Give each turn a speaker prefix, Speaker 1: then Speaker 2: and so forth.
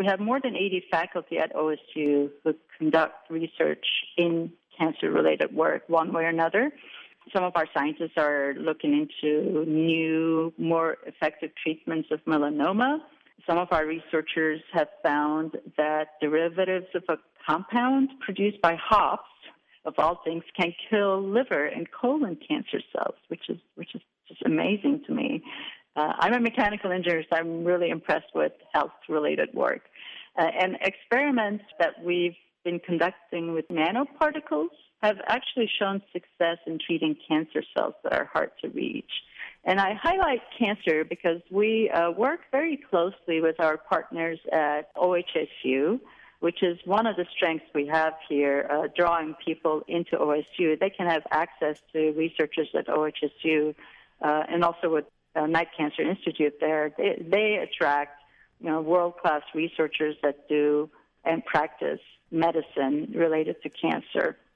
Speaker 1: We have more than 80 faculty at OSU who conduct research in cancer-related work one way or another. Some of our scientists are looking into new, more effective treatments of melanoma. Some of our researchers have found that derivatives of a compound produced by hops, of all things, can kill liver and colon cancer cells, which is just amazing to me. I'm a mechanical engineer, so I'm really impressed with health-related work. And experiments that we've been conducting with nanoparticles have actually shown success in treating cancer cells that are hard to reach. And I highlight cancer because we work very closely with our partners at OHSU, which is one of the strengths we have here, drawing people into OSU. They can have access to researchers at OHSU and also with Knight Cancer Institute there. They attract, world-class researchers that do and practice medicine related to cancer.